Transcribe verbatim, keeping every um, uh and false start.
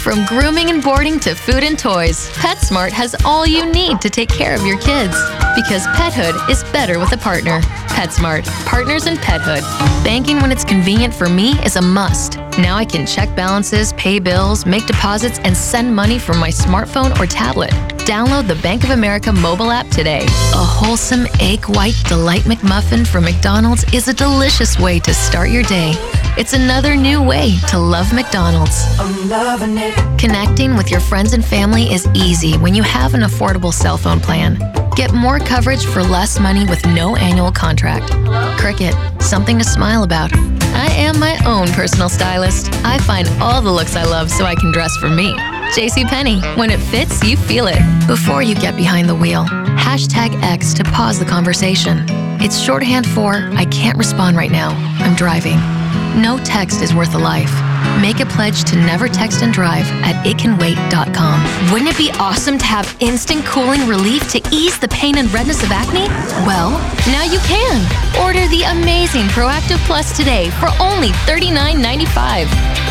From grooming and boarding to food and toys, PetSmart has all you need to take care of your kids. Because pethood is better with a partner. PetSmart. Partners in pethood. Banking when it's convenient for me is a must. Now I can check balances, pay bills, make deposits, and send money from my smartphone or tablet. Download the Bank of America mobile app today. A wholesome egg white delight McMuffin from McDonald's is a delicious way to start your day. It's another new way to love McDonald's. I'm loving it. Connecting with your friends and family is easy when you have an affordable cell phone plan. Get more coverage for less money with no annual contract. Cricket, something to smile about. I am my own personal stylist. I find all the looks I love so I can dress for me. JCPenney, when it fits, you feel it. Before you get behind the wheel, hashtag X to pause the conversation. It's shorthand for, I can't respond right now, I'm driving. No text is worth a life. Make a pledge to never text and drive at it can wait dot com. Wouldn't it be awesome to have instant cooling relief to ease the pain and redness of acne? Well, now you can. Order the amazing Proactive Plus today for only thirty-nine ninety-five.